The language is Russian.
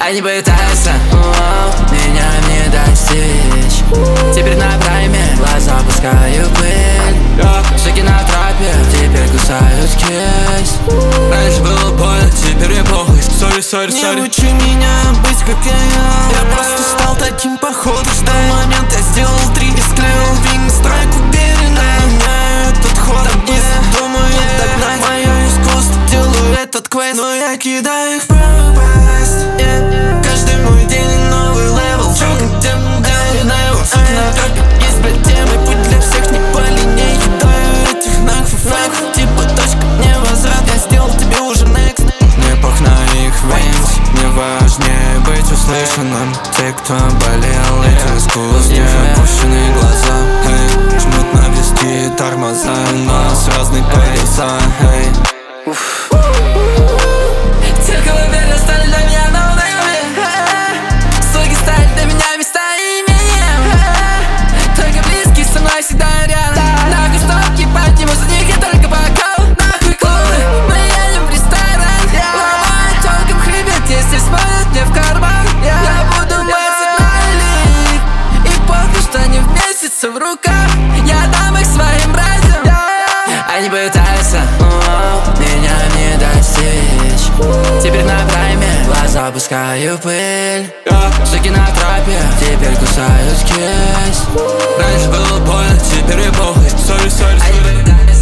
Они пытаются меня не достичь. Теперь на прайме глаза пускаю пыль. Суки на трапе теперь кусают кисть. Раньше было больно, теперь мне похуй. Сори. Не учи меня быть как я просто стал таким походу. Ждал момент, я сделал 3 и склеил винг-страйк уверенно. Меняю этот ход, думаю догнать мое искусство. Делаю этот квест, но я кидаю их в пропасть. Каждый мой день новый левел. Чё, где невел? На тропе есть, блядь, темы. Путь для всех не по линейке. Кидаю этих нахуй, типа точка невозврат. Я сделал тебе уже next. Мне пох на их винс. Мне важнее быть услышанным. Те, кто болел этим искусством. Опущенные глаза, жмут на виски тормоза. У нас разные пояса, Те, кого верно, стали для меня ноунеймами. Суки стали для меня местоимением. Только близкие со мной всегда рядом. Нахуй стопки, подниму за них я только бокал. Нахуй клубы, мы едем в ресторан. Ломаю тёлкам хребет, если смотрят мне в карман. Я буду мыться налик. И похуй, что они вместятся в руках. Я дам их своим братьям. Они пытаются меня не достичь. Теперь на прайме глаза пускаю пыль. Суки на трапе теперь кусают кисть. Раньше было больно, теперь мне похуй. Сори.